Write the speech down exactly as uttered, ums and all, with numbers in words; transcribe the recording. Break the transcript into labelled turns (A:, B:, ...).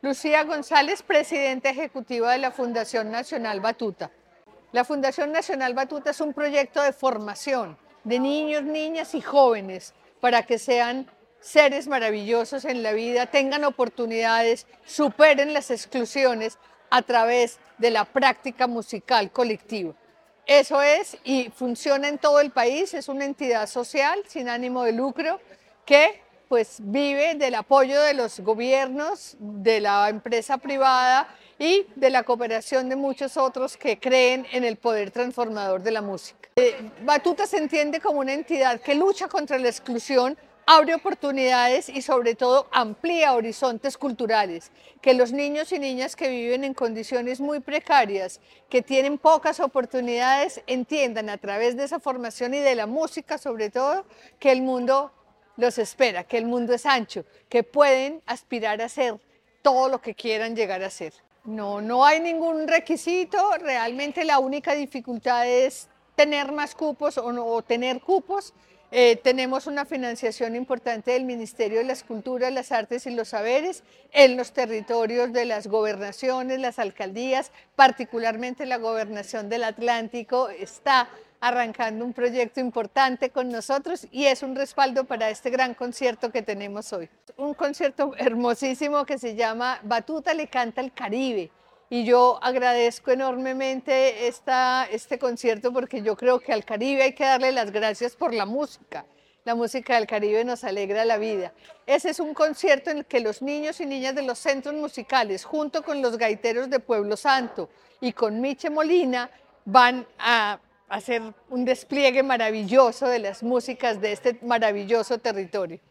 A: Lucía González, presidenta ejecutiva de la Fundación Nacional Batuta. La Fundación Nacional Batuta es un proyecto de formación de niños, niñas y jóvenes para que sean seres maravillosos en la vida, tengan oportunidades, superen las exclusiones a través de la práctica musical colectiva. Eso es, y funciona en todo el país, es una entidad social sin ánimo de lucro que pues vive del apoyo de los gobiernos, de la empresa privada y de la cooperación de muchos otros que creen en el poder transformador de la música. Eh, Batuta se entiende como una entidad que lucha contra la exclusión, abre oportunidades y sobre todo amplía horizontes culturales, que los niños y niñas que viven en condiciones muy precarias, que tienen pocas oportunidades, entiendan a través de esa formación y de la música sobre todo, que el mundo los espera, que el mundo es ancho, que pueden aspirar a ser todo lo que quieran llegar a ser. No, no hay ningún requisito, realmente la única dificultad es tener más cupos o, no, o tener cupos. Eh, tenemos una financiación importante del Ministerio de las Culturas, las Artes y los Saberes en los territorios de las gobernaciones, las alcaldías, particularmente la gobernación del Atlántico está arrancando un proyecto importante con nosotros y es un respaldo para este gran concierto que tenemos hoy. Un concierto hermosísimo que se llama Batuta le canta al Caribe. Y yo agradezco enormemente esta, este concierto porque yo creo que al Caribe hay que darle las gracias por la música. La música del Caribe nos alegra la vida. Ese es un concierto en el que los niños y niñas de los centros musicales, junto con los gaiteros de Pueblo Santo y con Miche Molina, van a hacer un despliegue maravilloso de las músicas de este maravilloso territorio.